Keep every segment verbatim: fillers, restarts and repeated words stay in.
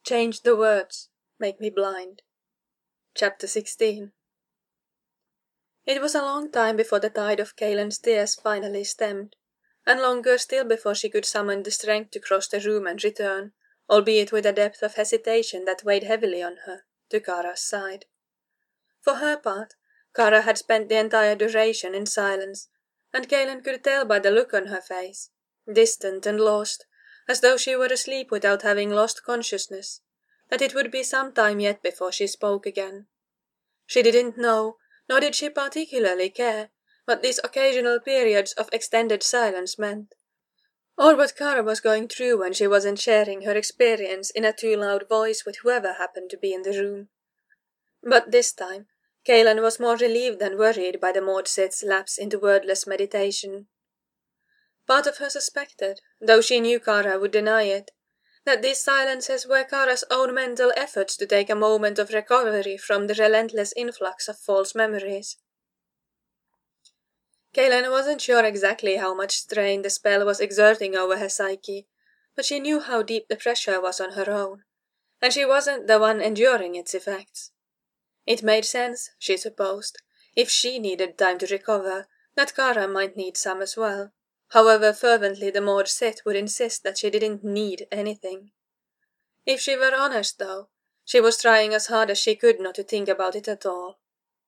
Change the words, make me blind. Chapter sixteen. It was a long time before the tide of Kaelin's tears finally stemmed, and longer still before she could summon the strength to cross the room and return, albeit with a depth of hesitation that weighed heavily on her, to Kara's side. For her part, Kara had spent the entire duration in silence, and Kaelin could tell by the look on her face, distant and lost, as though she were asleep without having lost consciousness, that it would be some time yet before she spoke again. She didn't know, nor did she particularly care, what these occasional periods of extended silence meant, or what Kara was going through when she wasn't sharing her experience in a too loud voice with whoever happened to be in the room. But this time, Kaelin was more relieved than worried by the Maud Sith's lapse into wordless meditation. Part of her suspected, though she knew Kara would deny it, that these silences were Kara's own mental efforts to take a moment of recovery from the relentless influx of false memories. Kaelin wasn't sure exactly how much strain the spell was exerting over her psyche, but she knew how deep the pressure was on her own, and she wasn't the one enduring its effects. It made sense, she supposed, if she needed time to recover, that Kara might need some as well, however fervently the Maud Sith would insist that she didn't need anything. If she were honest, though, she was trying as hard as she could not to think about it at all.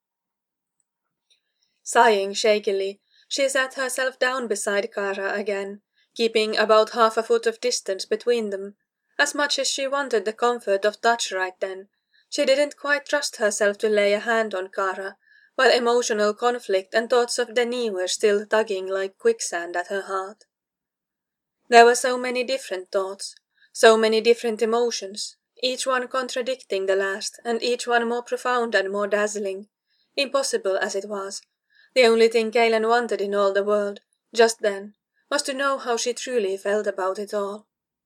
Sighing shakily, she sat herself down beside Kara again, keeping about half a foot of distance between them. As much as she wanted the comfort of touch right then, she didn't quite trust herself to lay a hand on Kara, while emotional conflict and thoughts of Denis were still tugging like quicksand at her heart. There were so many different thoughts, so many different emotions, each one contradicting the last, and each one more profound and more dazzling. Impossible as it was, the only thing Kaelin wanted in all the world, just then, was to know how she truly felt about it all.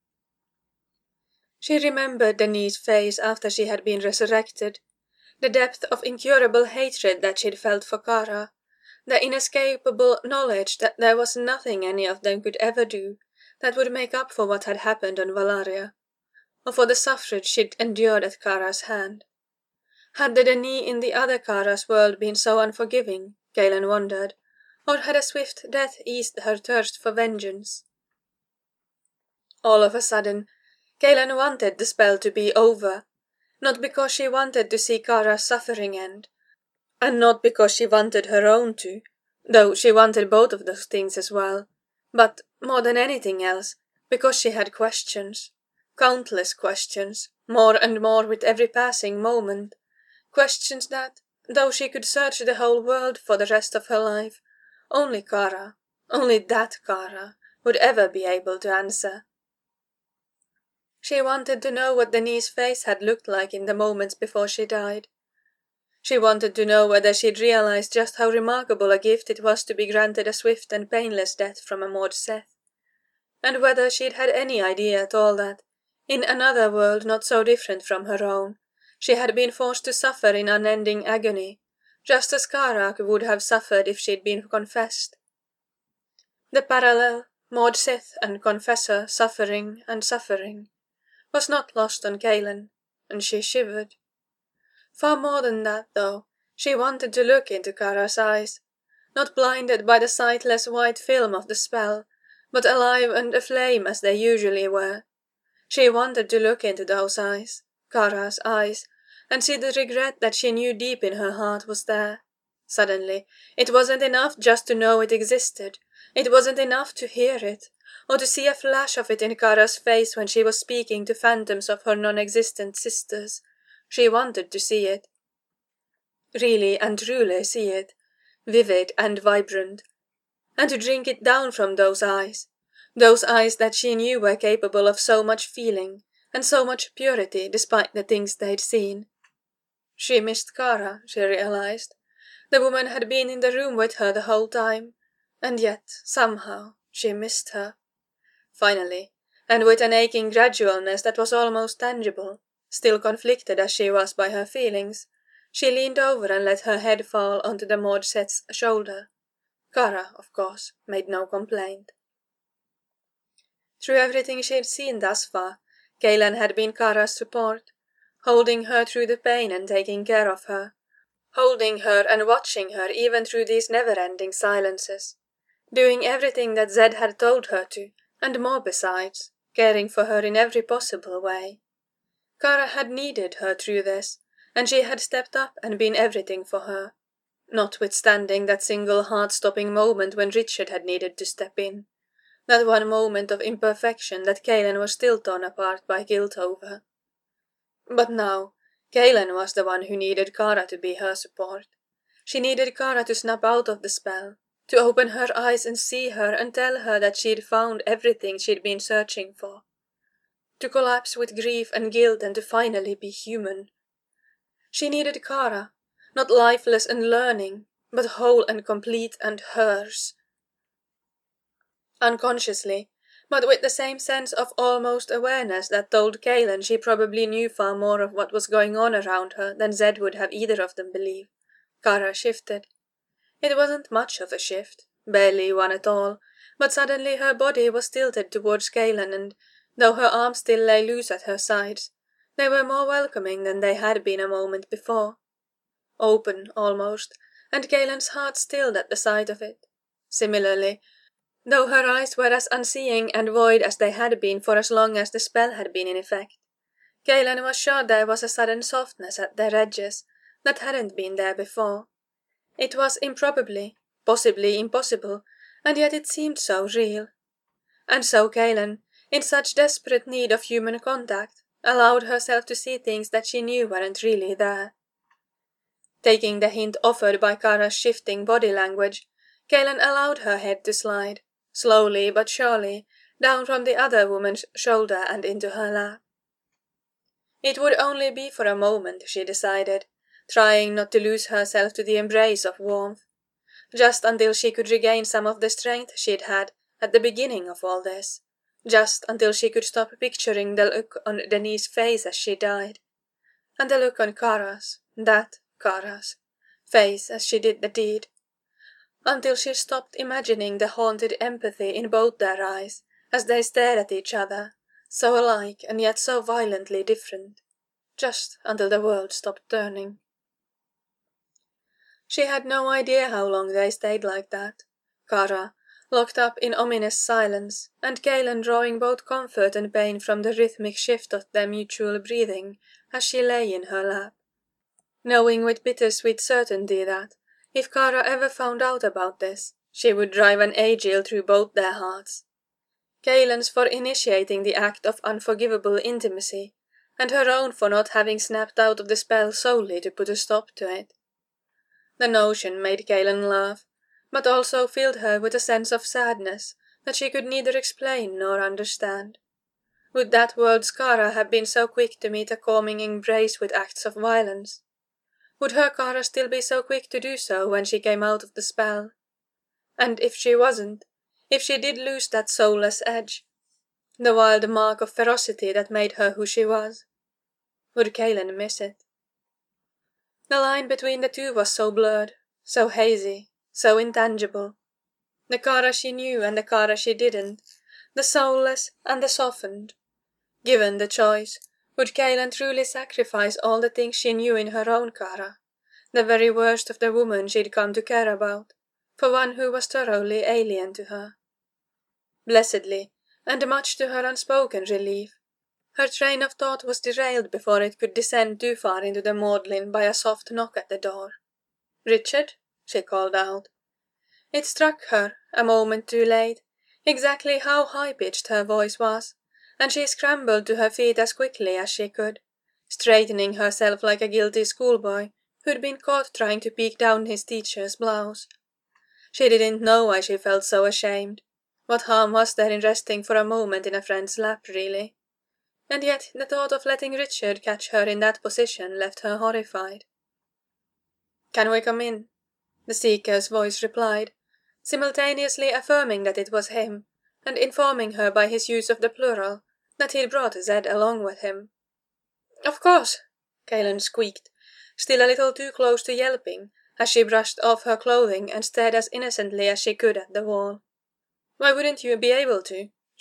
She remembered Denis' face after she had been resurrected, the depth of incurable hatred that she'd felt for Kara, the inescapable knowledge that there was nothing any of them could ever do that would make up for what had happened on Valaria, or for the suffrage she'd endured at Kara's hand. Had the Denis in the other Kara's world been so unforgiving, Kaelin wondered, or had a swift death eased her thirst for vengeance? All of a sudden, Kaelin wanted the spell to be over, not because she wanted to see Kara's suffering end, and not because she wanted her own to, though she wanted both of those things as well, but, more than anything else, because she had questions, countless questions, more and more with every passing moment, questions that, though she could search the whole world for the rest of her life, only Kara, only that Kara, would ever be able to answer. She wanted to know what Denis' face had looked like in the moments before she died. She wanted to know whether she'd realized just how remarkable a gift it was to be granted a swift and painless death from a Maud Sith, and whether she'd had any idea at all that, in another world not so different from her own, she had been forced to suffer in unending agony, just as Kara would have suffered if she'd been confessed. The parallel, Maud Sith and Confessor suffering and suffering, was not lost on Kaelin, and she shivered. Far more than that, though, she wanted to look into Kara's eyes, not blinded by the sightless white film of the spell, but alive and aflame as they usually were. She wanted to look into those eyes, Kara's eyes, and see the regret that she knew deep in her heart was there. Suddenly, it wasn't enough just to know it existed. It wasn't enough to hear it, or to see a flash of it in Kara's face when she was speaking to phantoms of her non-existent sisters. She wanted to see it. Really and truly see it, vivid and vibrant, and to drink it down from those eyes, those eyes that she knew were capable of so much feeling, and so much purity despite the things they'd seen. She missed Kara, she realized. The woman had been in the room with her the whole time, and yet, somehow, she missed her. Finally, and with an aching gradualness that was almost tangible, still conflicted as she was by her feelings, she leaned over and let her head fall onto the Maud Sith's shoulder. Kara, of course, made no complaint. Through everything she had seen thus far, Galen had been Kara's support, holding her through the pain and taking care of her, holding her and watching her even through these never-ending silences, doing everything that Zed had told her to, and more besides, caring for her in every possible way. Kara had needed her through this, and she had stepped up and been everything for her, notwithstanding that single heart-stopping moment when Richard had needed to step in, that one moment of imperfection that Galen was still torn apart by guilt over. But now, Galen was the one who needed Kara to be her support. She needed Kara to snap out of the spell, to open her eyes and see her and tell her that she'd found everything she'd been searching for, to collapse with grief and guilt and to finally be human. She needed Kara, not lifeless and learning, but whole and complete and hers. Unconsciously, but with the same sense of almost awareness that told Galen she probably knew far more of what was going on around her than Zed would have either of them believe, Kara shifted. It wasn't much of a shift, barely one at all, but suddenly her body was tilted towards Galen and, though her arms still lay loose at her sides, they were more welcoming than they had been a moment before. Open, almost, and Galen's heart stilled at the sight of it. Similarly, though her eyes were as unseeing and void as they had been for as long as the spell had been in effect, Galen was sure there was a sudden softness at their edges that hadn't been there before. It was improbably, possibly impossible, and yet it seemed so real. And so Galen, in such desperate need of human contact, allowed herself to see things that she knew weren't really there. Taking the hint offered by Kara's shifting body language, Galen allowed her head to slide, slowly but surely, down from the other woman's shoulder and into her lap. It would only be for a moment, she decided, trying not to lose herself to the embrace of warmth, just until she could regain some of the strength she'd had at the beginning of all this, just until she could stop picturing the look on Denise's face as she died, and the look on Kara's, that Kara's, face as she did the deed, until she stopped imagining the haunted empathy in both their eyes as they stared at each other, so alike and yet so violently different, just until the world stopped turning. She had no idea how long they stayed like that, Kara, locked up in ominous silence, and Galen drawing both comfort and pain from the rhythmic shift of their mutual breathing as she lay in her lap, knowing with bittersweet certainty that, if Kara ever found out about this, she would drive an Aegil through both their hearts. Galen's for initiating the act of unforgivable intimacy, and her own for not having snapped out of the spell solely to put a stop to it. The notion made Galen laugh, but also filled her with a sense of sadness that she could neither explain nor understand. Would that world's Kara have been so quick to meet a calming embrace with acts of violence? Would her Kara still be so quick to do so when she came out of the spell? And if she wasn't, if she did lose that soulless edge, the wild mark of ferocity that made her who she was, would Galen miss it? The line between the two was so blurred, so hazy, so intangible. The Kara she knew and the Kara she didn't, the soulless and the softened. Given the choice, would Galen truly sacrifice all the things she knew in her own Kara, the very worst of the woman she'd come to care about, for one who was thoroughly alien to her? Blessedly, and much to her unspoken relief, her train of thought was derailed before it could descend too far into the maudlin by a soft knock at the door. "Richard?" she called out. It struck her, a moment too late, exactly how high-pitched her voice was, and she scrambled to her feet as quickly as she could, straightening herself like a guilty schoolboy who'd been caught trying to peek down his teacher's blouse. She didn't know why she felt so ashamed. What harm was there in resting for a moment in a friend's lap, really? And yet the thought of letting Richard catch her in that position left her horrified. "Can we come in?" the Seeker's voice replied, simultaneously affirming that it was him, and informing her by his use of the plural that he'd brought Zed along with him. "Of course," Galen squeaked, still a little too close to yelping, as she brushed off her clothing and stared as innocently as she could at the wall. "Why wouldn't you be able to?"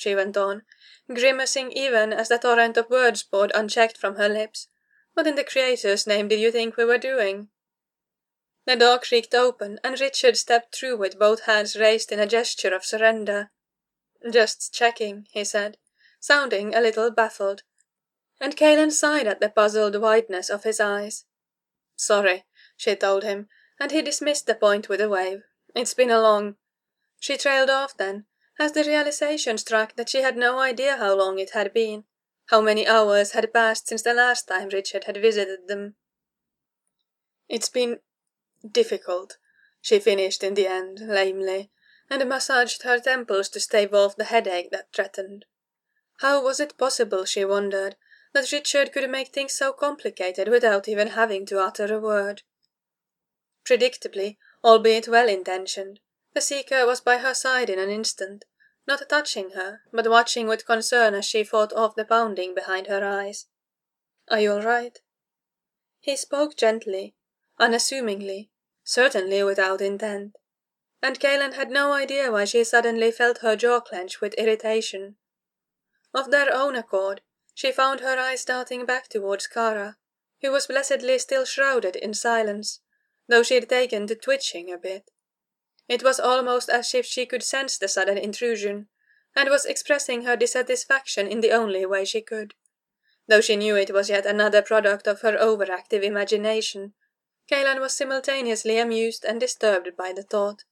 she went on, grimacing even as the torrent of words poured unchecked from her lips. What in the Creator's name did you think we were doing? The door creaked open, and Richard stepped through with both hands raised in a gesture of surrender. "Just checking," he said, sounding a little baffled, and Kaelin sighed at the puzzled wideness of his eyes. "Sorry," she told him, and he dismissed the point with a wave. "It's been a long—" She trailed off then, as the realization struck that she had no idea how long it had been, how many hours had passed since the last time Richard had visited them. "It's been difficult," she finished in the end, lamely, and massaged her temples to stave off the headache that threatened. How was it possible, she wondered, that Richard could make things so complicated without even having to utter a word? Predictably, albeit well-intentioned, the Seeker was by her side in an instant, not touching her, but watching with concern as she fought off the pounding behind her eyes. "Are you all right?" He spoke gently, unassumingly, certainly without intent, and Kaelin had no idea why she suddenly felt her jaw clench with irritation. Of their own accord, she found her eyes darting back towards Kara, who was blessedly still shrouded in silence, though she'd taken to twitching a bit. It was almost as if she could sense the sudden intrusion, and was expressing her dissatisfaction in the only way she could. Though she knew it was yet another product of her overactive imagination, Kaelin was simultaneously amused and disturbed by the thought.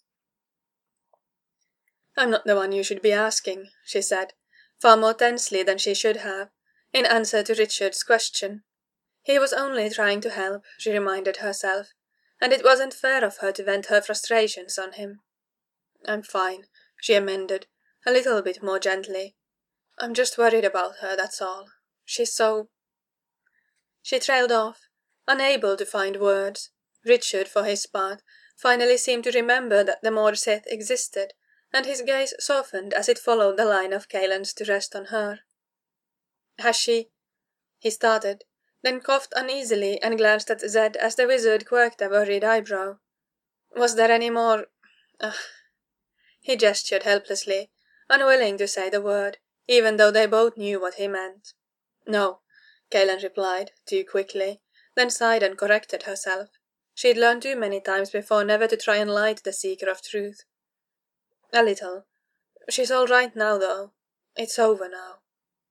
"I'm not the one you should be asking," she said, far more tensely than she should have, in answer to Richard's question. He was only trying to help, she reminded herself, and it wasn't fair of her to vent her frustrations on him. "I'm fine," she amended, a little bit more gently. "I'm just worried about her, that's all. She's so—" She trailed off, unable to find words. Richard, for his part, finally seemed to remember that the Morrseth existed, and his gaze softened as it followed the line of Kaelin's to rest on her. "Has she—" He started, then coughed uneasily and glanced at Zed as the wizard quirked a worried eyebrow. "Was there any more— Ugh." He gestured helplessly, unwilling to say the word, even though they both knew what he meant. "No," Kaelin replied, too quickly, then sighed and corrected herself. She'd learned too many times before never to try and lie to the Seeker of Truth. "A little. She's all right now, though. It's over now."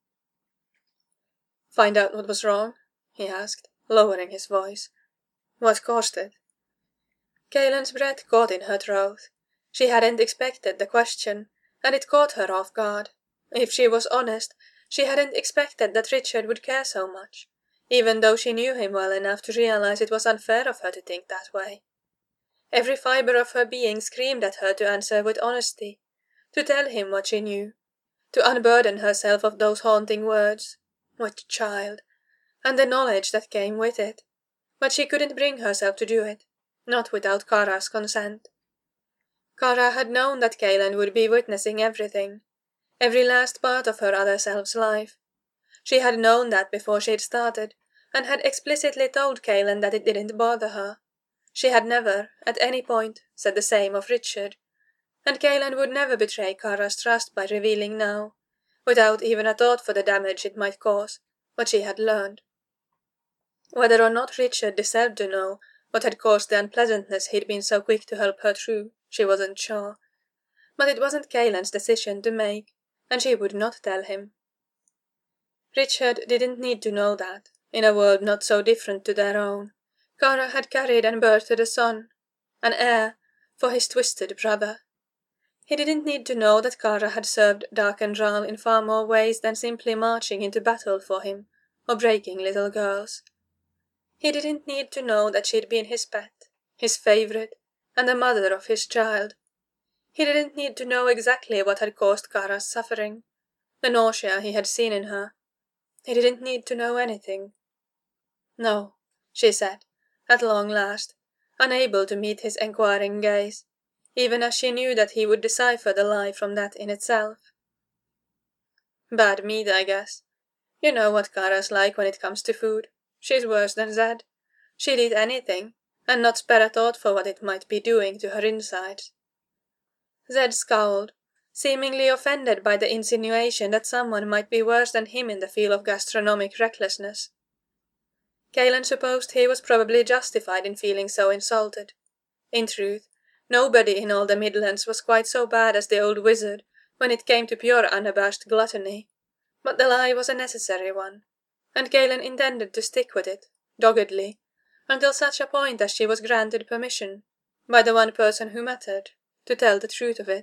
"Find out what was wrong?" he asked, lowering his voice. "What caused it?" Kaelin's breath caught in her throat. She hadn't expected the question, and it caught her off guard. If she was honest, she hadn't expected that Richard would care so much, even though she knew him well enough to realize it was unfair of her to think that way. Every fibre of her being screamed at her to answer with honesty, to tell him what she knew, to unburden herself of those haunting words. What child! And the knowledge that came with it. But she couldn't bring herself to do it, not without Kara's consent. Kara had known that Kaelin would be witnessing everything, every last part of her other self's life. She had known that before she'd started, and had explicitly told Kaelin that it didn't bother her. She had never, at any point, said the same of Richard, and Kaelin would never betray Kara's trust by revealing now, without even a thought for the damage it might cause, what she had learned. Whether or not Richard deserved to know what had caused the unpleasantness he'd been so quick to help her through, she wasn't sure. But it wasn't Kaelin's decision to make, and she would not tell him. Richard didn't need to know that, in a world not so different to their own, Kara had carried and birthed a son, an heir, for his twisted brother. He didn't need to know that Kara had served Darkendral in far more ways than simply marching into battle for him, or breaking little girls. He didn't need to know that she'd been his pet, his favourite, and the mother of his child. He didn't need to know exactly what had caused Kara's suffering, the nausea he had seen in her. He didn't need to know anything. "No," she said, at long last, unable to meet his enquiring gaze, even as she knew that he would decipher the lie from that in itself. "Bad meat, I guess. You know what Kara's like when it comes to food. She's worse than Zed. She'd eat anything, and not spare a thought for what it might be doing to her insides." Zed scowled, seemingly offended by the insinuation that someone might be worse than him in the field of gastronomic recklessness. Galen supposed he was probably justified in feeling so insulted. In truth, nobody in all the Midlands was quite so bad as the old wizard when it came to pure unabashed gluttony, but the lie was a necessary one, and Galen intended to stick with it, doggedly, until such a point as she was granted permission, by the one person who mattered, to tell the truth of it.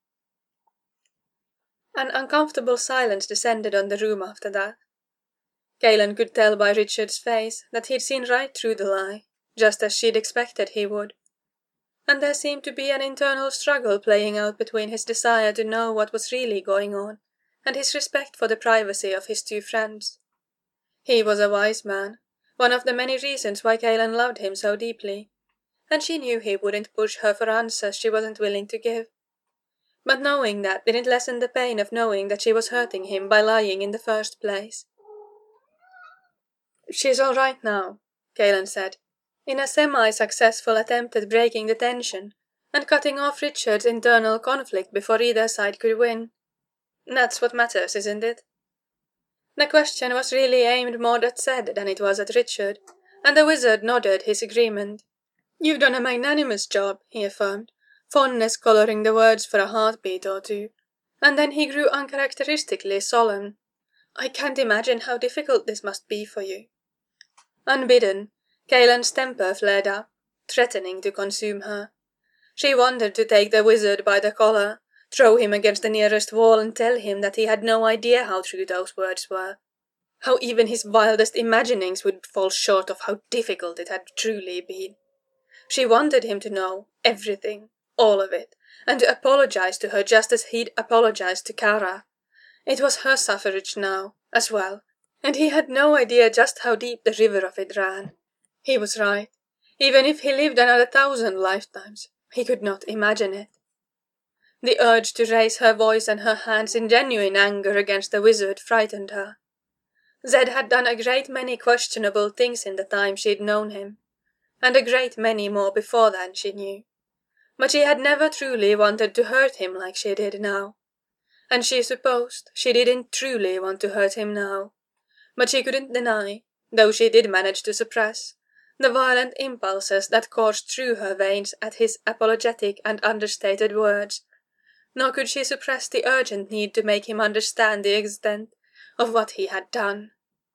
An uncomfortable silence descended on the room after that. Galen could tell by Richard's face that he'd seen right through the lie, just as she'd expected he would. And there seemed to be an internal struggle playing out between his desire to know what was really going on and his respect for the privacy of his two friends. He was a wise man, one of the many reasons why Galen loved him so deeply, and she knew he wouldn't push her for answers she wasn't willing to give. But knowing that didn't lessen the pain of knowing that she was hurting him by lying in the first place. "She's all right now," Galen said, in a semi-successful attempt at breaking the tension and cutting off Richard's internal conflict before either side could win. "That's what matters, isn't it?" The question was really aimed more at Zed than it was at Richard, and the wizard nodded his agreement. "You've done a magnanimous job," he affirmed, fondness colouring the words for a heartbeat or two, and then he grew uncharacteristically solemn. "I can't imagine how difficult this must be for you." Unbidden, Galen's temper flared up, threatening to consume her. She wanted to take the wizard by the collar, throw him against the nearest wall and tell him that he had no idea how true those words were, how even his wildest imaginings would fall short of how difficult it had truly been. She wanted him to know everything, all of it, and to apologize to her just as he'd apologized to Kara. It was her suffrage now, as well, and he had no idea just how deep the river of it ran. He was right. Even if he lived another thousand lifetimes, he could not imagine it. The urge to raise her voice and her hands in genuine anger against the wizard frightened her. Zed had done a great many questionable things in the time she'd known him, and a great many more before then, she knew. But she had never truly wanted to hurt him like she did now. And she supposed she didn't truly want to hurt him now. But she couldn't deny, though she did manage to suppress, the violent impulses that coursed through her veins at his apologetic and understated words, nor could she suppress the urgent need to make him understand the extent of what he had done.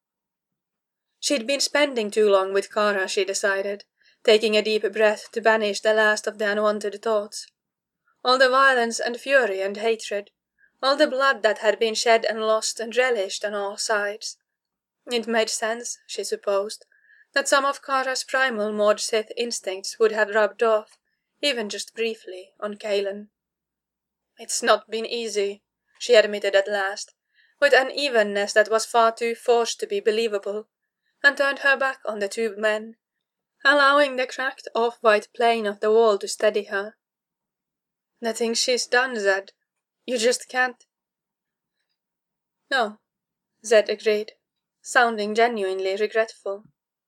She'd been spending too long with Kara, she decided, taking a deep breath to banish the last of the unwanted thoughts. All the violence and fury and hatred, all the blood that had been shed and lost and relished on all sides. It made sense, she supposed, that some of Kara's primal Maud Sith instincts would have rubbed off, even just briefly, on Galen. "It's not been easy," she admitted at last, with an evenness that was far too forced to be believable, and turned her back on the two men, allowing the cracked off-white plane of the wall to steady her. "The things she's done, Zed, you just can't—" "No," Zed agreed, sounding genuinely regretful.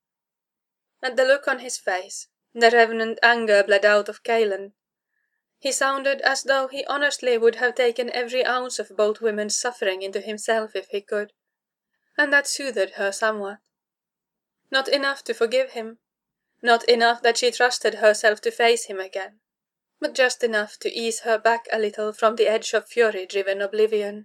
At the look on his face, the revenant anger bled out of Galen. He sounded as though he honestly would have taken every ounce of both women's suffering into himself if he could, and that soothed her somewhat. Not enough to forgive him, not enough that she trusted herself to face him again, but just enough to ease her back a little from the edge of fury-driven oblivion.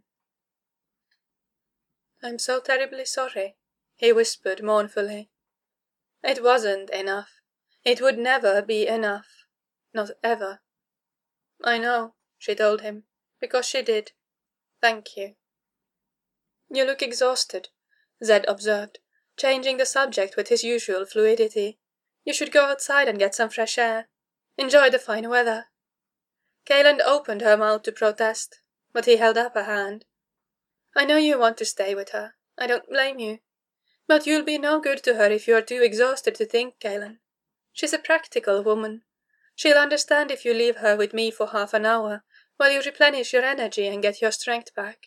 "I'm so terribly sorry," he whispered mournfully. "It wasn't enough. It would never be enough. Not ever." "I know," she told him, "because she did. Thank you." "You look exhausted," Zed observed, changing the subject with his usual fluidity. "You should go outside and get some fresh air. Enjoy the fine weather." Galen opened her mouth to protest, but he held up a hand. "I know you want to stay with her. I don't blame you. But you'll be no good to her if you're too exhausted to think, Galen. She's a practical woman. She'll understand if you leave her with me for half an hour, while you replenish your energy and get your strength back."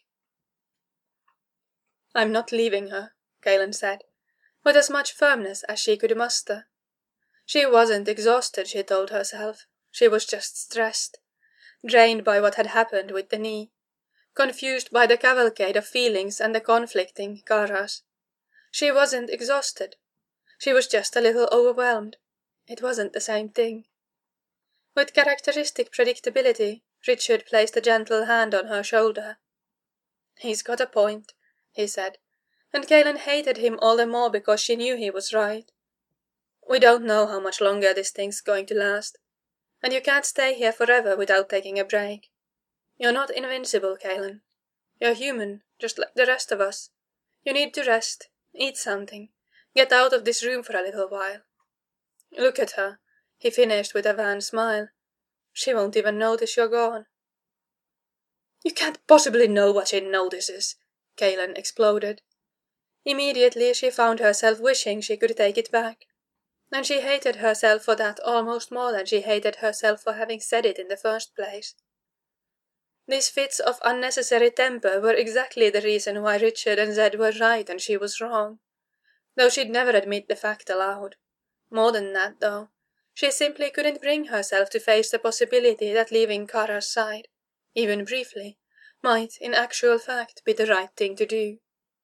"I'm not leaving her," Galen said, with as much firmness as she could muster. She wasn't exhausted, she told herself. She was just stressed. drained by what had happened with the knee, confused by the cavalcade of feelings and the conflicting Karas. She wasn't exhausted. She was just a little overwhelmed. It wasn't the same thing. With characteristic predictability, Richard placed a gentle hand on her shoulder. "He's got a point," he said, and Galen hated him all the more because she knew he was right. "We don't know how much longer this thing's going to last, and you can't stay here forever without taking a break. You're not invincible, Galen. You're human, just like the rest of us. You need to rest, eat something, get out of this room for a little while. Look at her," he finished with a wan smile. "She won't even notice you're gone." "You can't possibly know what she notices," Galen exploded. Immediately she found herself wishing she could take it back, and she hated herself for that almost more than she hated herself for having said it in the first place. These fits of unnecessary temper were exactly the reason why Richard and Zed were right and she was wrong, though she'd never admit the fact aloud. More than that, though, she simply couldn't bring herself to face the possibility that leaving Kara's side, even briefly, might, in actual fact, be the right thing to do.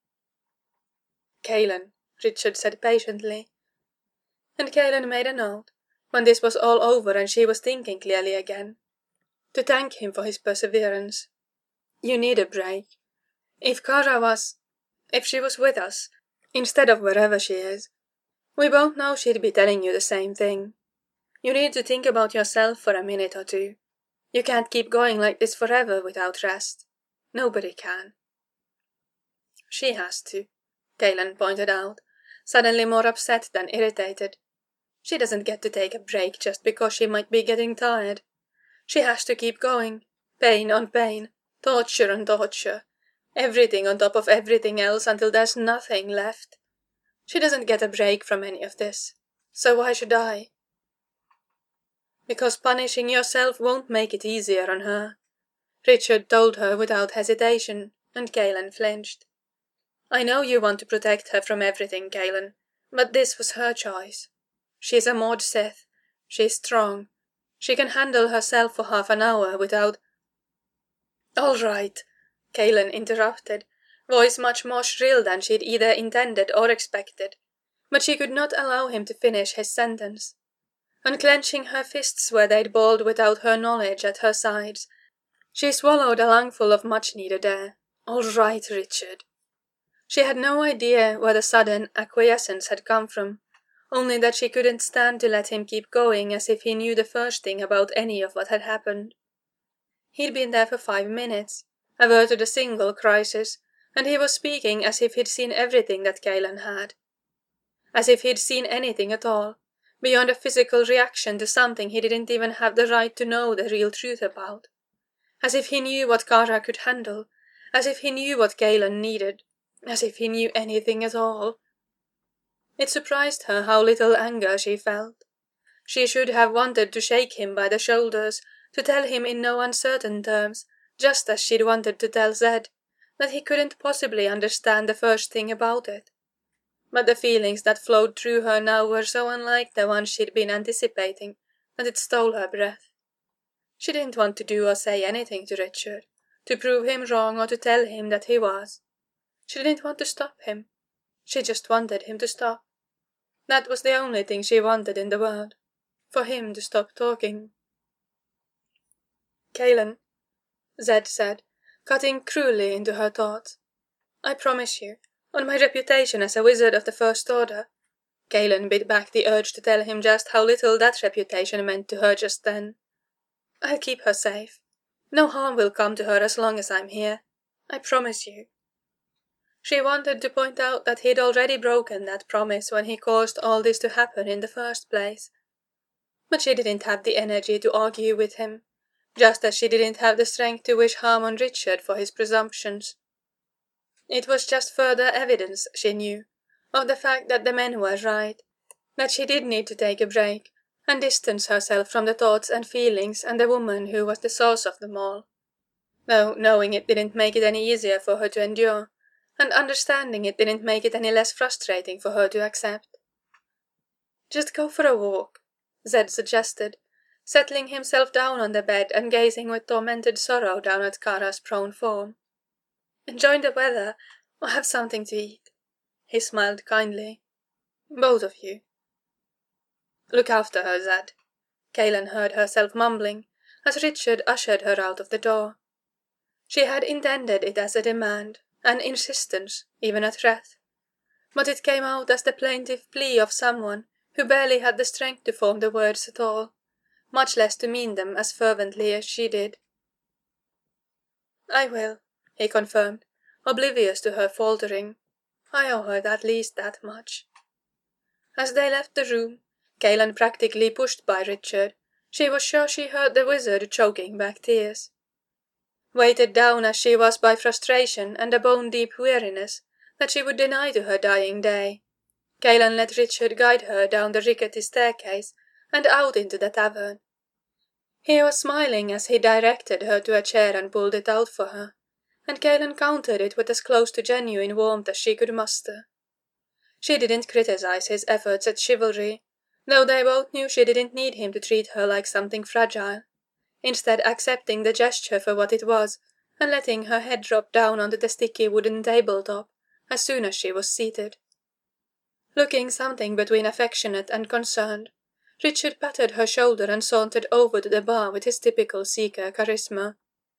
"Galen," Richard said patiently. And Galen made a note, when this was all over and she was thinking clearly again, to thank him for his perseverance. "You need a break. If Kara was... if she was with us, instead of wherever she is, we both know she'd be telling you the same thing. You need to think about yourself for a minute or two. You can't keep going like this forever without rest. Nobody can." "She has to," Galen pointed out, suddenly more upset than irritated. "She doesn't get to take a break just because she might be getting tired. She has to keep going, pain on pain, torture on torture, everything on top of everything else until there's nothing left. She doesn't get a break from any of this, so why should I?" "Because punishing yourself won't make it easier on her," Richard told her without hesitation, and Galen flinched. "I know you want to protect her from everything, Galen, but this was her choice. She's a Maud Sith. She's strong. She can handle herself for half an hour without—" "All right," Galen interrupted, voice much more shrill than she'd either intended or expected, but she could not allow him to finish his sentence. Unclenching her fists where they'd balled without her knowledge at her sides, she swallowed a lungful of much-needed air. "All right, Richard." She had no idea where the sudden acquiescence had come from, only that she couldn't stand to let him keep going as if he knew the first thing about any of what had happened. He'd been there for five minutes, averted a single crisis, and he was speaking as if he'd seen everything that Galen had. As if he'd seen anything at all, beyond a physical reaction to something he didn't even have the right to know the real truth about. As if he knew what Kara could handle, as if he knew what Galen needed, as if he knew anything at all. It surprised her how little anger she felt. She should have wanted to shake him by the shoulders, to tell him in no uncertain terms, just as she'd wanted to tell Zed, that he couldn't possibly understand the first thing about it. But the feelings that flowed through her now were so unlike the ones she'd been anticipating that it stole her breath. She didn't want to do or say anything to Richard, to prove him wrong or to tell him that he was. She didn't want to stop him. She just wanted him to stop. That was the only thing she wanted in the world, for him to stop talking. "Galen," Zed said, cutting cruelly into her thoughts, "I promise you, on my reputation as a wizard of the First Order—" Galen bit back the urge to tell him just how little that reputation meant to her just then. "I'll keep her safe. No harm will come to her as long as I'm here. I promise you." She wanted to point out that he'd already broken that promise when he caused all this to happen in the first place. But she didn't have the energy to argue with him, just as she didn't have the strength to wish harm on Richard for his presumptions. It was just further evidence, she knew, of the fact that the men were right, that she did need to take a break, and distance herself from the thoughts and feelings and the woman who was the source of them all. Though knowing it didn't make it any easier for her to endure, and understanding it didn't make it any less frustrating for her to accept. "Just go for a walk," Zed suggested, settling himself down on the bed and gazing with tormented sorrow down at Kara's prone form. "Enjoy the weather, or have something to eat." He smiled kindly. "Both of you." "Look after her, Zed," Kaelin heard herself mumbling, as Richard ushered her out of the door. She had intended it as a demand, an insistence, even a threat. But it came out as the plaintive plea of someone who barely had the strength to form the words at all, much less to mean them as fervently as she did. "I will," he confirmed, oblivious to her faltering. "I owe her at least that much." As they left the room, Kaelin practically pushed by Richard. She was sure she heard the wizard choking back tears. Weighted down as she was by frustration and a bone-deep weariness that she would deny to her dying day, Kaelin let Richard guide her down the rickety staircase and out into the tavern. He was smiling as he directed her to a chair and pulled it out for her, and Kaelin countered it with as close to genuine warmth as she could muster. She didn't criticize his efforts at chivalry, though they both knew she didn't need him to treat her like something fragile, instead accepting the gesture for what it was and letting her head drop down onto the sticky wooden tabletop as soon as she was seated. Looking something between affectionate and concerned, Richard patted her shoulder and sauntered over to the bar with his typical seeker charisma.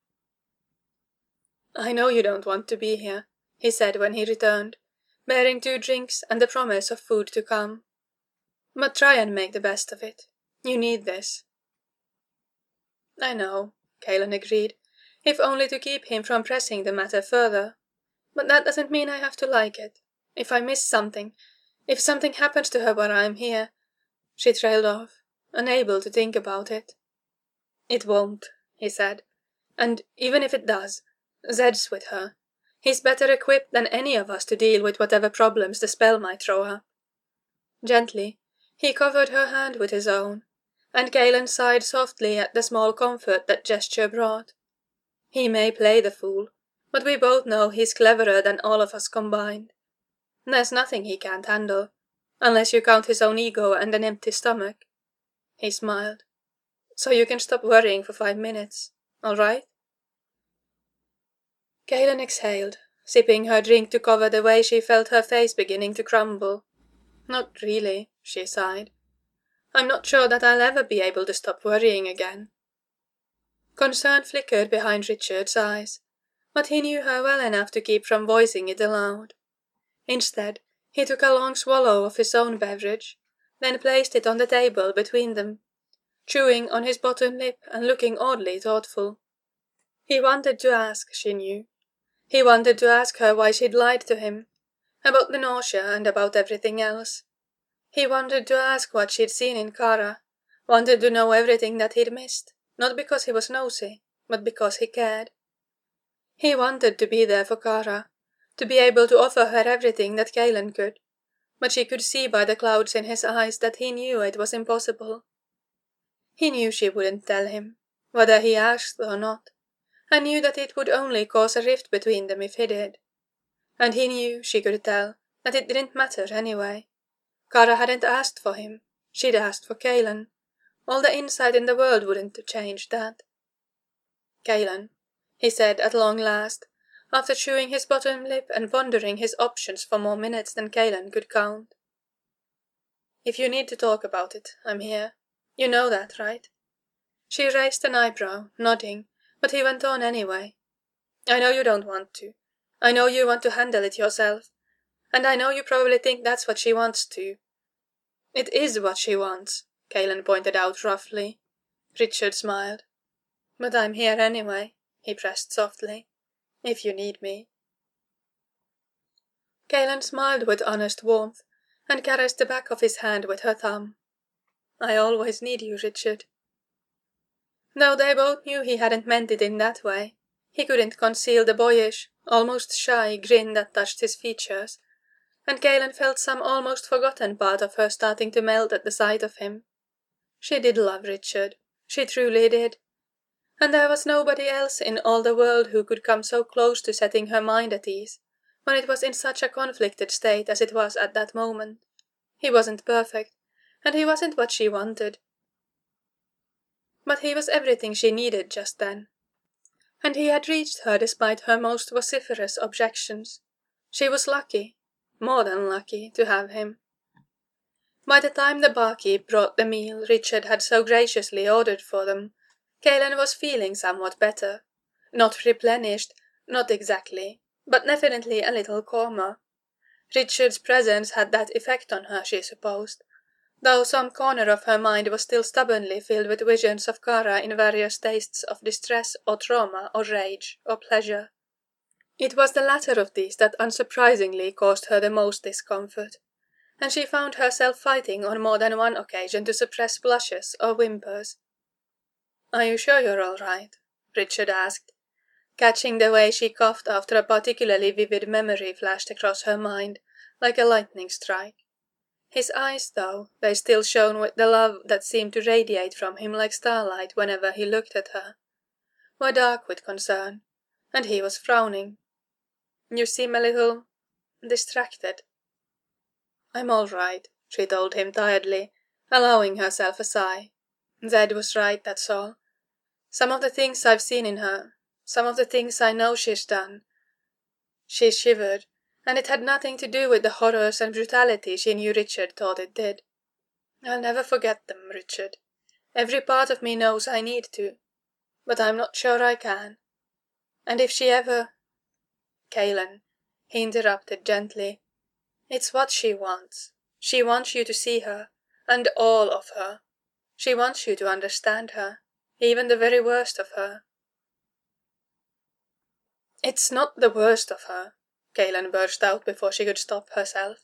"I know you don't want to be here," he said when he returned, bearing two drinks and the promise of food to come. "But try and make the best of it. You need this." "I know," Kaelin agreed, if only to keep him from pressing the matter further. "But that doesn't mean I have to like it. If I miss something, if something happens to her while I'm here—" She trailed off, unable to think about it. "It won't," he said. "And even if it does, Zed's with her. He's better equipped than any of us to deal with whatever problems the spell might throw up." Gently, he covered her hand with his own, and Kaelin sighed softly at the small comfort that gesture brought. "He may play the fool, but we both know he's cleverer than all of us combined. There's nothing he can't handle, unless you count his own ego and an empty stomach." He smiled. "So you can stop worrying for five minutes, all right?" Kaelin exhaled, sipping her drink to cover the way she felt her face beginning to crumble. "Not really," she sighed. "I'm not sure that I'll ever be able to stop worrying again." Concern flickered behind Richard's eyes, but he knew her well enough to keep from voicing it aloud. Instead, he took a long swallow of his own beverage, then placed it on the table between them, chewing on his bottom lip and looking oddly thoughtful. He wanted to ask, she knew. He wanted to ask her why she'd lied to him, about the nausea and about everything else. He wanted to ask what she'd seen in Kara, wanted to know everything that he'd missed, not because he was nosy, but because he cared. He wanted to be there for Kara, to be able to offer her everything that Kaelin could, but she could see by the clouds in his eyes that he knew it was impossible. He knew she wouldn't tell him, whether he asked or not, and knew that it would only cause a rift between them if he did. And he knew, she could tell, that it didn't matter anyway. Kara hadn't asked for him, she'd asked for Kaelin. All the insight in the world wouldn't change that. "Kaelin," he said at long last, after chewing his bottom lip and pondering his options for more minutes than Kaelin could count. "If you need to talk about it, I'm here. You know that, right?" She raised an eyebrow, nodding, but he went on anyway. "I know you don't want to. I know you want to handle it yourself. And I know you probably think that's what she wants too." "It is what she wants," Kaelin pointed out roughly. Richard smiled. "But I'm here anyway," he pressed softly. "If you need me." Kaelin smiled with honest warmth, and caressed the back of his hand with her thumb. "I always need you, Richard." Though they both knew he hadn't meant it in that way, he couldn't conceal the boyish, almost shy grin that touched his features, and Kaelin felt some almost forgotten part of her starting to melt at the sight of him. She did love Richard, she truly did, and there was nobody else in all the world who could come so close to setting her mind at ease, when it was in such a conflicted state as it was at that moment. He wasn't perfect, and he wasn't what she wanted. but he was everything she needed just then. And he had reached her despite her most vociferous objections. She was lucky, more than lucky, to have him. By the time the barkeep brought the meal Richard had so graciously ordered for them, Kaelan was feeling somewhat better. Not replenished, not exactly, but definitely a little calmer. Richard's presence had that effect on her, she supposed, though some corner of her mind was still stubbornly filled with visions of Kara in various states of distress or trauma or rage or pleasure. It was the latter of these that unsurprisingly caused her the most discomfort, and she found herself fighting on more than one occasion to suppress blushes or whimpers. "Are you sure you're all right?" Richard asked, catching the way she coughed after a particularly vivid memory flashed across her mind, like a lightning strike. His eyes, though they still shone with the love that seemed to radiate from him like starlight whenever he looked at her, were dark with concern, and he was frowning. "You seem a little distracted." "I'm all right," she told him tiredly, allowing herself a sigh. Zed was right, that's all. Some of the things I've seen in her, some of the things I know she's done. She shivered, and it had nothing to do with the horrors and brutality she knew Richard thought it did. "I'll never forget them, Richard. Every part of me knows I need to, but I'm not sure I can. And if she ever—" "Kaelan," he interrupted gently, "it's what she wants. She wants you to see her, and all of her. She wants you to understand her, even the very worst of her." "It's not the worst of her," Kaelan burst out before she could stop herself.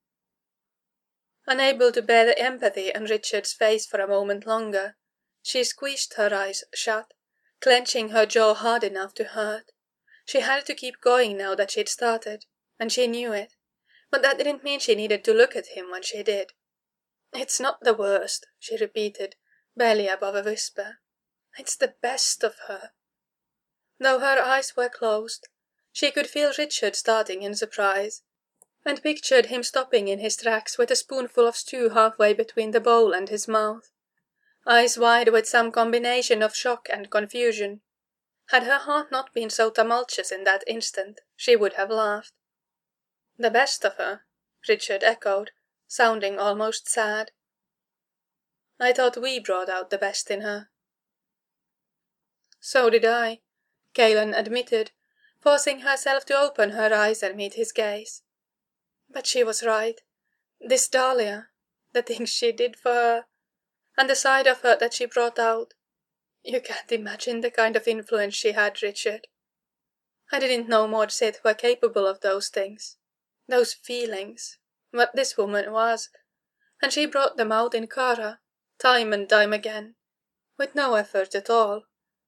Unable to bear the empathy on Richard's face for a moment longer, she squeezed her eyes shut, clenching her jaw hard enough to hurt. She had to keep going now that she'd started, and she knew it, but that didn't mean she needed to look at him when she did. "It's not the worst," she repeated, barely above a whisper. "It's the best of her." Though her eyes were closed, she could feel Richard starting in surprise, and pictured him stopping in his tracks with a spoonful of stew halfway between the bowl and his mouth, eyes wide with some combination of shock and confusion. Had her heart not been so tumultuous in that instant, she would have laughed. "The best of her," Richard echoed, sounding almost sad. "I thought we brought out the best in her." "So did I," Kaelan admitted, forcing herself to open her eyes and meet his gaze. "But she was right. This Dahlia, the things she did for her, and the side of her that she brought out. You can't imagine the kind of influence she had, Richard. I didn't know Maud Sith were capable of those things, those feelings, what this woman was, and she brought them out in Kara, time and time again, with no effort at all."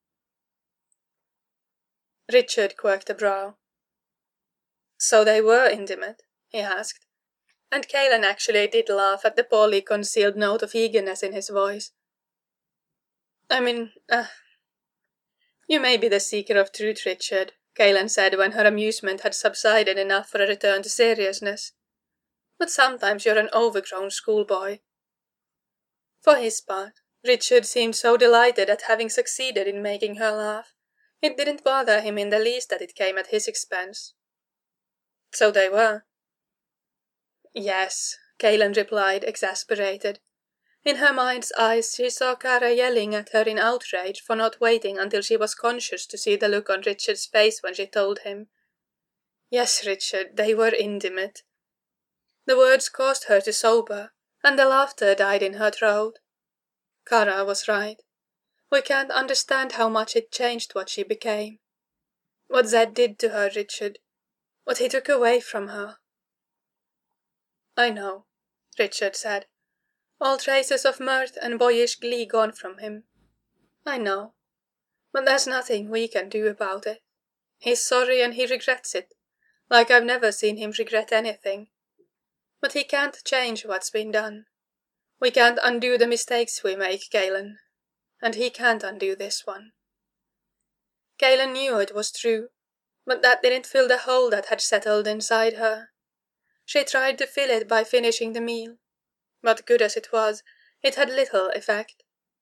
Richard quirked a brow. "So they were intimate?" he asked, and Kaelan actually did laugh at the poorly concealed note of eagerness in his voice. "I mean, uh, you may be the seeker of truth, Richard," Kaelan said when her amusement had subsided enough for a return to seriousness. "But sometimes you're an overgrown schoolboy." For his part, Richard seemed so delighted at having succeeded in making her laugh, it didn't bother him in the least that it came at his expense. "So they were." "Yes," Kaelan replied, exasperated. In her mind's eyes she saw Kara yelling at her in outrage for not waiting until she was conscious to see the look on Richard's face when she told him. "Yes, Richard, they were intimate." The words caused her to sober, and the laughter died in her throat. Kara was right. We can't understand how much it changed what she became. What Zed did to her, Richard. What he took away from her. "I know," Richard said, all traces of mirth and boyish glee gone from him. "I know. But there's nothing we can do about it. He's sorry and he regrets it, like I've never seen him regret anything. But he can't change what's been done. We can't undo the mistakes we make, Kaelan. And he can't undo this one." Kaelan knew it was true, but that didn't fill the hole that had settled inside her. She tried to fill it by finishing the meal, but good as it was, it had little effect.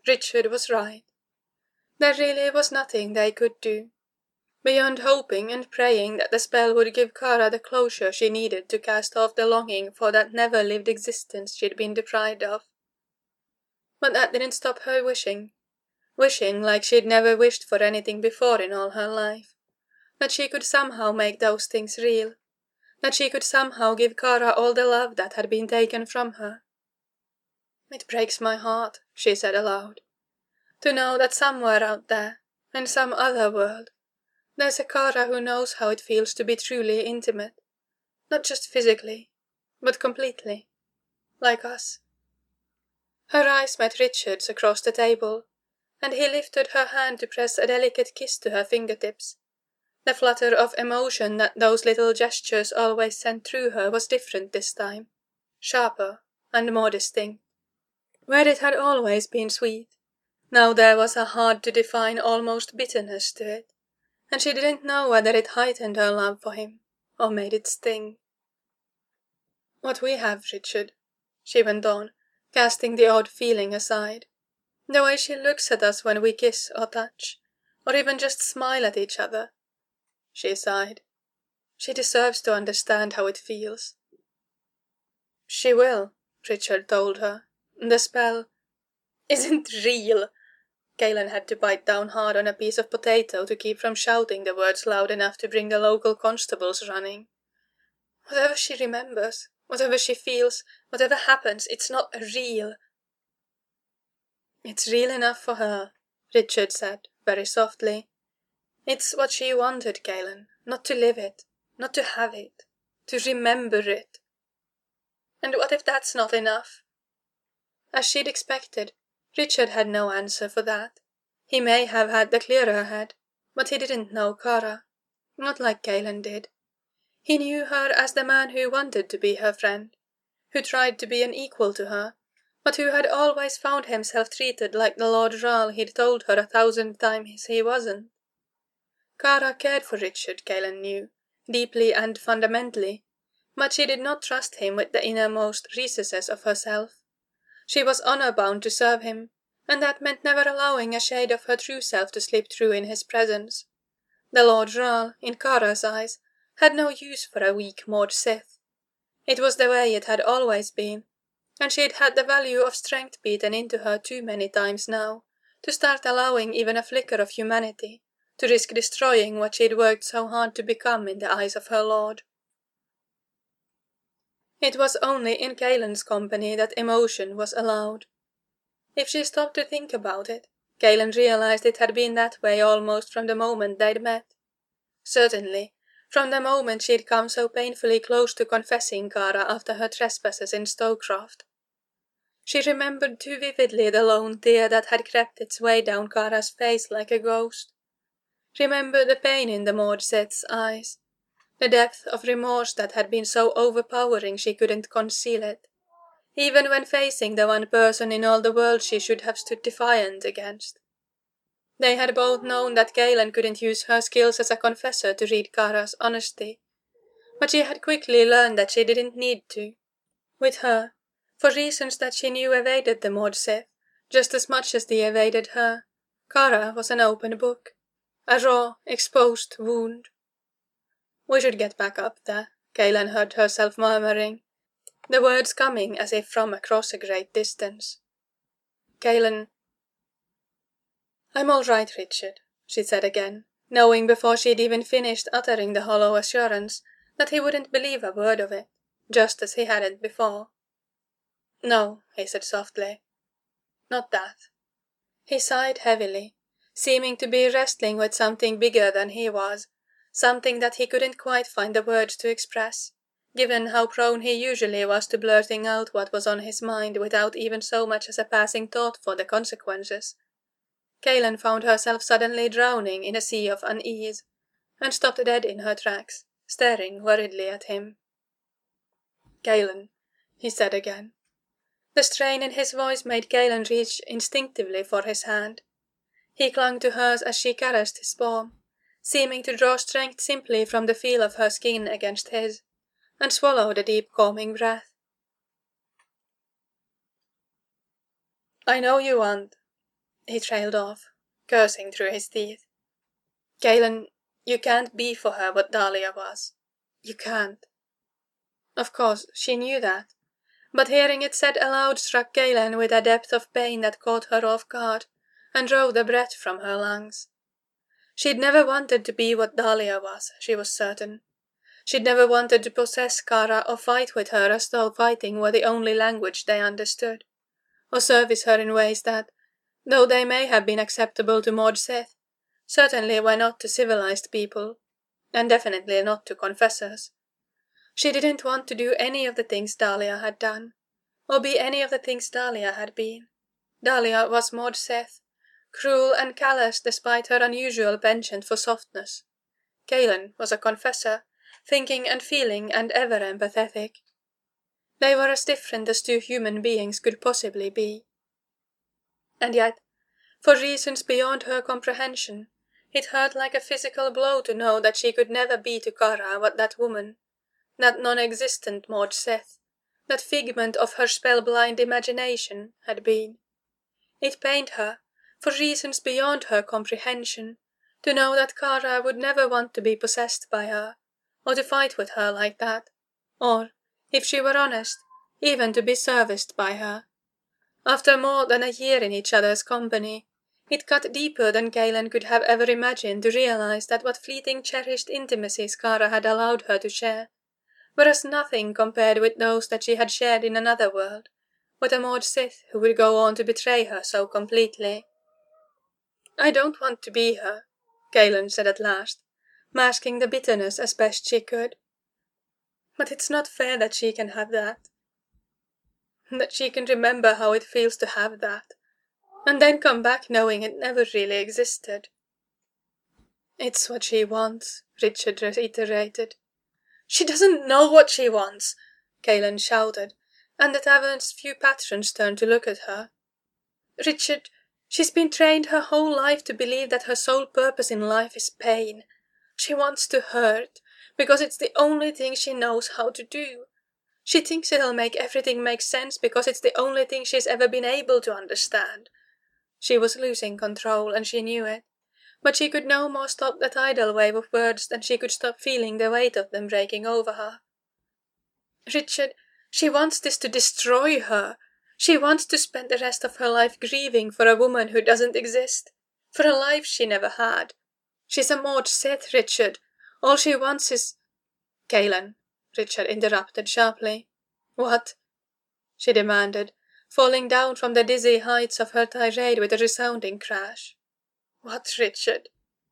Richard was right. There really was nothing they could do, beyond hoping and praying that the spell would give Kara the closure she needed to cast off the longing for that never-lived existence she'd been deprived of. But that didn't stop her wishing, wishing like she'd never wished for anything before in all her life, that she could somehow make those things real, that she could somehow give Kara all the love that had been taken from her. "It breaks my heart," she said aloud, "to know that somewhere out there, in some other world, there's a Kara who knows how it feels to be truly intimate, not just physically, but completely, like us." Her eyes met Richard's across the table, and he lifted her hand to press a delicate kiss to her fingertips. The flutter of emotion that those little gestures always sent through her was different this time, sharper and more distinct. Where it had always been sweet, now there was a hard-to-define almost bitterness to it, and she didn't know whether it heightened her love for him, or made it sting. "What we have, Richard," she went on, casting the odd feeling aside. "The way she looks at us when we kiss or touch, or even just smile at each other." She sighed. "She deserves to understand how it feels." "She will," Richard told her. "The spell isn't real." Galen had to bite down hard on a piece of potato to keep from shouting the words loud enough to bring the local constables running. "Whatever she remembers, whatever she feels, whatever happens, it's not real." "It's real enough for her," Richard said, very softly. "It's what she wanted, Galen, not to live it, not to have it, to remember it." "And what if that's not enough?" As she'd expected, Richard had no answer for that. He may have had the clearer head, but he didn't know Kara. Not like Galen did. He knew her as the man who wanted to be her friend, who tried to be an equal to her, but who had always found himself treated like the Lord Rahl he'd told her a thousand times he wasn't. Kara cared for Richard, Galen knew, deeply and fundamentally, but she did not trust him with the innermost recesses of herself. She was honor-bound to serve him, and that meant never allowing a shade of her true self to slip through in his presence. The Lord Rahl, in Kara's eyes, had no use for a weak Maud Sith. It was the way it had always been, and she'd had the value of strength beaten into her too many times now, to start allowing even a flicker of humanity, to risk destroying what she'd worked so hard to become in the eyes of her lord. It was only in Galen's company that emotion was allowed. If she stopped to think about it, Galen realized it had been that way almost from the moment they'd met. Certainly, from the moment she'd come so painfully close to confessing Kara after her trespasses in Stowcroft. She remembered too vividly the lone tear that had crept its way down Kara's face like a ghost. Remembered the pain in the Maud Seth's eyes, the depth of remorse that had been so overpowering she couldn't conceal it, even when facing the one person in all the world she should have stood defiant against. They had both known that Galen couldn't use her skills as a confessor to read Kara's honesty, but she had quickly learned that she didn't need to. With her, for reasons that she knew evaded the Maud Seth just as much as they evaded her, Kara was an open book, a raw, exposed wound. "We should get back up there," Galen heard herself murmuring, the words coming as if from across a great distance. Galen... "I'm all right, Richard," she said again, knowing before she'd even finished uttering the hollow assurance that he wouldn't believe a word of it, just as he hadn't before. "No," he said softly. "Not that." He sighed heavily, seeming to be wrestling with something bigger than he was, something that he couldn't quite find the words to express, given how prone he usually was to blurting out what was on his mind without even so much as a passing thought for the consequences. Galen found herself suddenly drowning in a sea of unease, and stopped dead in her tracks, staring worriedly at him. "Galen," he said again. The strain in his voice made Galen reach instinctively for his hand. He clung to hers as she caressed his palm, seeming to draw strength simply from the feel of her skin against his, and swallowed a deep calming breath. "I know you want," He trailed off, cursing through his teeth. Galen, you can't be for her what Dahlia was. You can't. Of course, she knew that, but hearing it said aloud struck Galen with a depth of pain that caught her off guard and drove the breath from her lungs. She'd never wanted to be what Dahlia was, she was certain. She'd never wanted to possess Kara or fight with her as though fighting were the only language they understood, or service her in ways that, though they may have been acceptable to Maud Sith, certainly were not to civilized people, and definitely not to confessors. She didn't want to do any of the things Dahlia had done, or be any of the things Dahlia had been. Dahlia was Maud Sith, cruel and callous despite her unusual penchant for softness. Galen was a confessor, thinking and feeling and ever empathetic. They were as different as two human beings could possibly be. And yet, for reasons beyond her comprehension, it hurt like a physical blow to know that she could never be to Kara what that woman, that non-existent Maud Sith, that figment of her spellblind imagination, had been. It pained her, for reasons beyond her comprehension, to know that Kara would never want to be possessed by her, or to fight with her like that, or, if she were honest, even to be serviced by her. After more than a year in each other's company, it cut deeper than Galen could have ever imagined to realize that what fleeting cherished intimacies Kara had allowed her to share were as nothing compared with those that she had shared in another world, with a Maud Sith who would go on to betray her so completely. "I don't want to be her," Galen said at last, masking the bitterness as best she could. "But it's not fair that she can have that. That she can remember how it feels to have that, and then come back knowing it never really existed." "It's what she wants," Richard reiterated. "She doesn't know what she wants," Galen shouted, and the tavern's few patrons turned to look at her. "Richard, she's been trained her whole life to believe that her sole purpose in life is pain. She wants to hurt, because it's the only thing she knows how to do. She thinks it'll make everything make sense because it's the only thing she's ever been able to understand." She was losing control, and she knew it, but she could no more stop the tidal wave of words than she could stop feeling the weight of them breaking over her. "Richard, she wants this to destroy her. She wants to spend the rest of her life grieving for a woman who doesn't exist, for a life she never had. She's a Maud Sith, Richard. All she wants is—" "Galen," Richard interrupted sharply. "What?" she demanded, falling down from the dizzy heights of her tirade with a resounding crash. "What, Richard?"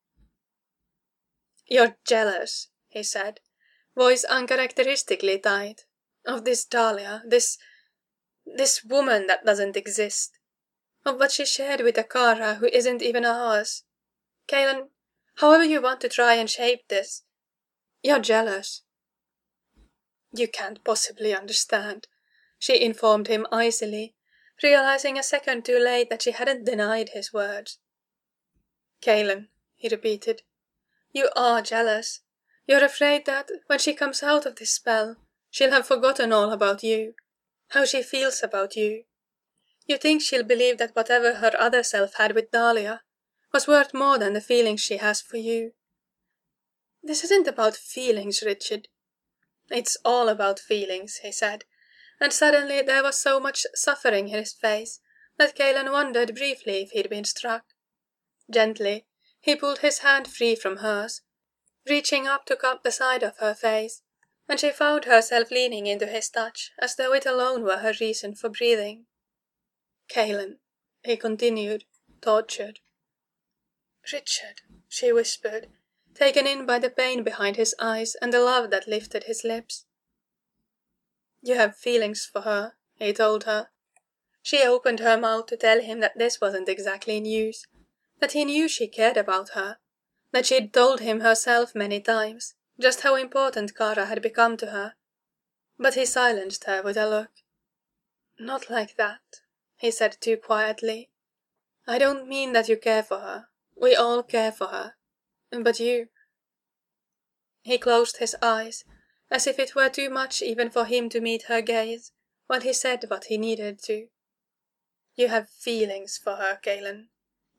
"You're jealous," he said, voice uncharacteristically tight, "of this Dahlia, this... this woman that doesn't exist, of what she shared with a Kara who isn't even ours. Galen, however you want to try and shape this, you're jealous." "You can't possibly understand," she informed him icily, realizing a second too late that she hadn't denied his words. "Galen," he repeated, "you are jealous. You're afraid that, when she comes out of this spell, she'll have forgotten all about you, how she feels about you. You think she'll believe that whatever her other self had with Dahlia was worth more than the feelings she has for you. This isn't about feelings, Richard." "It's all about feelings," he said, and suddenly there was so much suffering in his face that Galen wondered briefly if he'd been struck. Gently, he pulled his hand free from hers, reaching up to cup the side of her face, and she found herself leaning into his touch as though it alone were her reason for breathing. "Galen," he continued, tortured. "Richard," she whispered, taken in by the pain behind his eyes and the love that lifted his lips. "You have feelings for her," he told her. She opened her mouth to tell him that this wasn't exactly news, that he knew she cared about her, that she'd told him herself many times just how important Kara had become to her. But he silenced her with a look. "Not like that," he said too quietly. "I don't mean that you care for her. We all care for her. But you—" He closed his eyes, as if it were too much even for him to meet her gaze, while he said what he needed to. "You have feelings for her, Galen.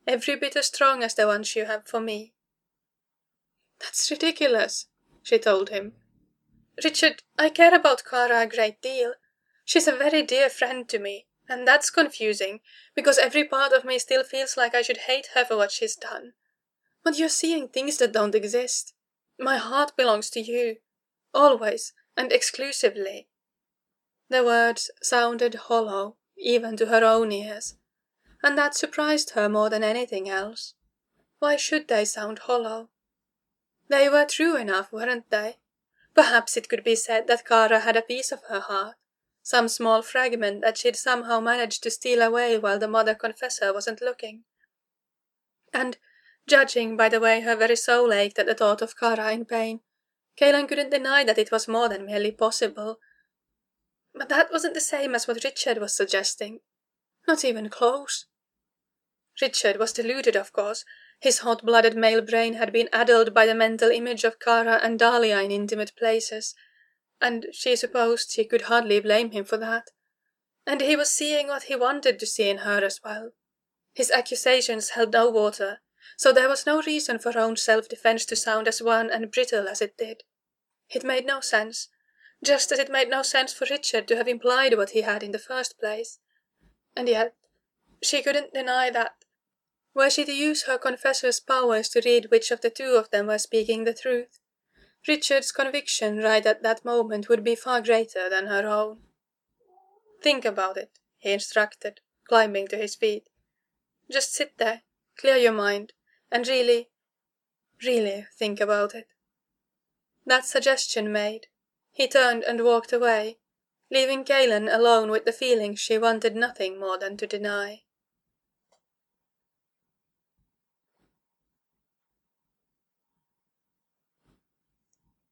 every bit as strong as the ones you have for me." "That's ridiculous," she told him. "Richard, I care about Kara a great deal. She's a very dear friend to me, and that's confusing, because every part of me still feels like I should hate her for what she's done. But you're seeing things that don't exist. My heart belongs to you, always and exclusively." The words sounded hollow, even to her own ears, and that surprised her more than anything else. Why should they sound hollow? They were true enough, weren't they? Perhaps it could be said that Kara had a piece of her heart, some small fragment that she'd somehow managed to steal away while the mother confessor wasn't looking. And, judging by the way her very soul ached at the thought of Kara in pain, Kaelan couldn't deny that it was more than merely possible. But that wasn't the same as what Richard was suggesting. Not even close. Richard was deluded, of course. His hot-blooded male brain had been addled by the mental image of Kara and Dahlia in intimate places, and she supposed she could hardly blame him for that. And he was seeing what he wanted to see in her as well. His accusations held no water, so there was no reason for her own self-defense to sound as wan and brittle as it did. It made no sense, just as it made no sense for Richard to have implied what he had in the first place. And yet, she couldn't deny that, were she to use her confessor's powers to read which of the two of them were speaking the truth, Richard's conviction right at that moment would be far greater than her own. "Think about it," he instructed, climbing to his feet. "Just sit there, clear your mind, and really, really think about it." That suggestion made, he turned and walked away, leaving Kaelan alone with the feeling she wanted nothing more than to deny.